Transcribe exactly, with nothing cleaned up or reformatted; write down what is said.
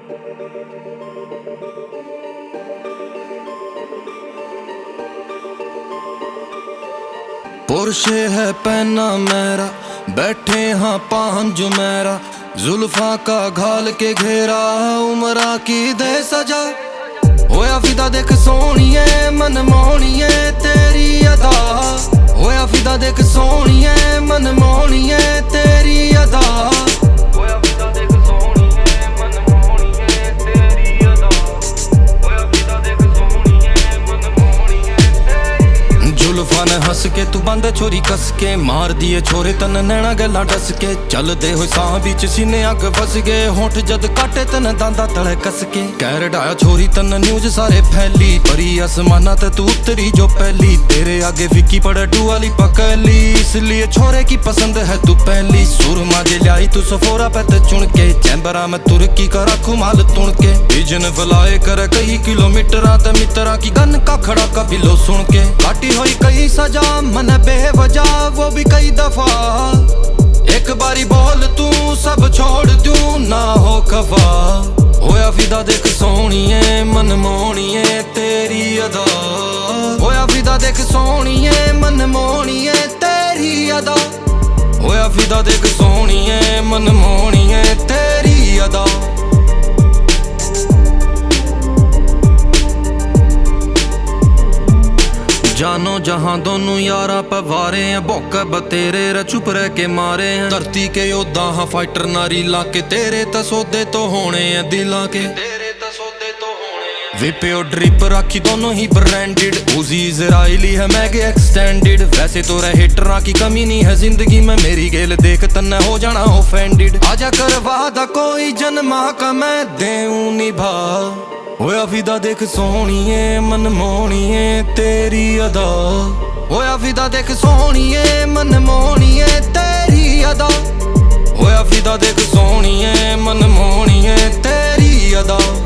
पुरशे है पहना मेरा, बैठे हाँ पांच मेरा, जुल्फा का घाल के घेरा, उमरा की दे सजा। होया फिदा देख सोनिए मन मोनिए तेरी अदा, होया फिदा देख सोनिए मन मोनिए तेरी अदा, होया फिदा देख सोनिए मन मोनिए तेरी अदा, होया फिदा देख सोनिए मन मोनिए तेरी। जुल्फा ने हंस के तू बंद छोरी कस के, मार दिए छोरे तन नैना गला डस के, चलदे होए साह बिच सीने अग फस गए, होंठ जद काटे तन दांदा तले कस के, कैर डाया छोरी तन न्यूज सारे फैली, परी आसमाना ते तू उतरी जो पहली, तेरे आगे फिक्की पड़े टू वाली पकली, इसलिए छोरे की पसंद है तू पहली। सुरमा जे लाई तू सफोरा पे ते चुन के, चैम्बरा में तुर्की का रखू माल तुण के, विजन फलाए कर कई किलोमीटर ते मित्रा की गन का खड़ा का बिलो सुन के, काटी हुई कई सजा मन बेवजह वो भी कई दफा, एक बारी बोल तू सब छोड़ दूं ना हो खफा। होया फिदा देख सोनिए मन मोनिए तेरी अदा, होया फिदा देख सोनिए मन मोनिए तेरी अदा, होया फिदा देख सोनिए मन मोनिए तेरी अदा। जानो जहां दोनों यारा पवारे हैं, भौका बतेरे रे चुप रह के मारे हैं, धरती के योद्धा हाँ फाइटर नारी ला के, तेरे तसौदे तो होने हैं दिला के, तेरे तसौदे तो होने हैं। विपे और ड्रिप राखी दोनों ही ब्रांडेड, उजी इजराइली है मैगे एक्सटेंडेड, वैसे तो रहे हिटरा की कमी नहीं है जिंदगी में, मेरी गेल देख तन्ने हो जाना ऑफेंडेड, आजा कर वादा कोई जन्मा का मैं देऊं निभा। होया फिदा देख सोनिए मन मोनिए तेरी अदा, होया फिदा देख सोनिए मन मोनिए तेरी अदा, होया फिदा देख सोनिए मन मोनिए तेरी अदा।